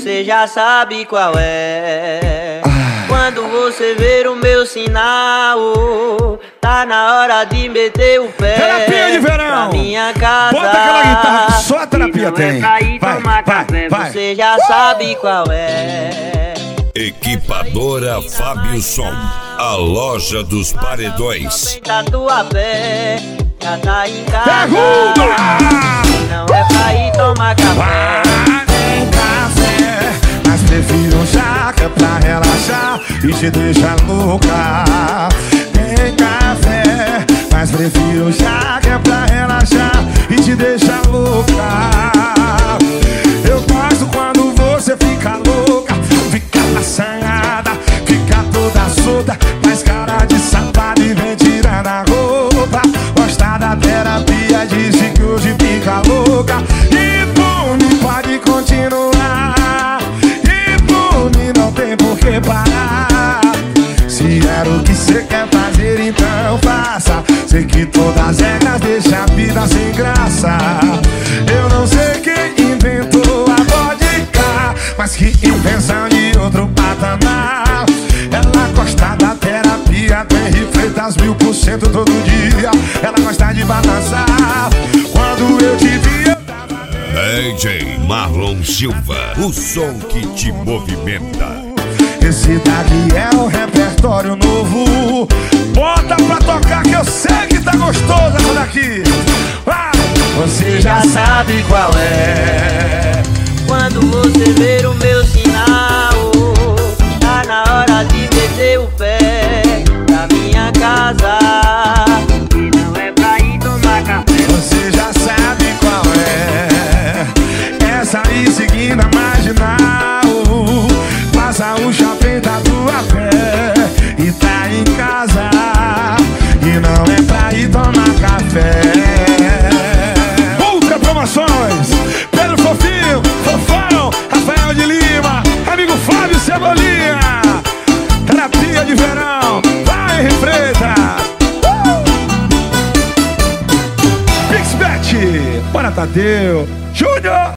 Você já sabe qual é. Quando você ver o meu sinal, tá na hora de meter o pé. Terapia de verão. Pra minha casa. Bota aquela guitarra, só a terapia tem. Você já sabe qual é. Equipadora Fábio Som, a loja dos paredões. Tatuapé, já tá em casa. Pergunta! Não é pra ir tomar café. Tem café, mas prefiro chá, que é pra relaxar e te deixar louca. Tem café, mas prefiro chá, que é pra relaxar e te deixar louca. Eu gosto quando você fica louca, fica assanhada, fica toda solta, faz cara de safada e vem tirando a roupa. Gosta da terapia, disse que hoje fica louca. E por mim pode continuar, e por mim não tem por que parar. Se era o que você quer fazer, então faça. Sei que todas as regras deixam a vida sem graça. Eu não sei quem inventou a vodka, mas que invenção de outro patamar. Ela gosta da terapia, tem Freitas 1000% todo dia. Ela gosta de balançar. Quando eu te vi, eu tava DJ Marlon Silva, o som que te movimenta. esse daqui é o repertório novo. Bota pra tocar que eu sei que tá gostoso essa daqui. Vai! Você já sabe qual é. Quando você ver o meu sinal, tá na hora de meter o pé. Pra minha casa, e não é pra ir tomar café. Você já sabe qual é. Essa aí seguindo a marginal, passa o shopping da tua pé e tá em casa, e não é pra ir tomar café. Ultra Promoções, Pedro Fofinho, Fofão, Rafael de Lima, amigo Fábio Cebolinha. Terapia de verão, vai Freitas. Pixbet, bora Tadeu, Júnior.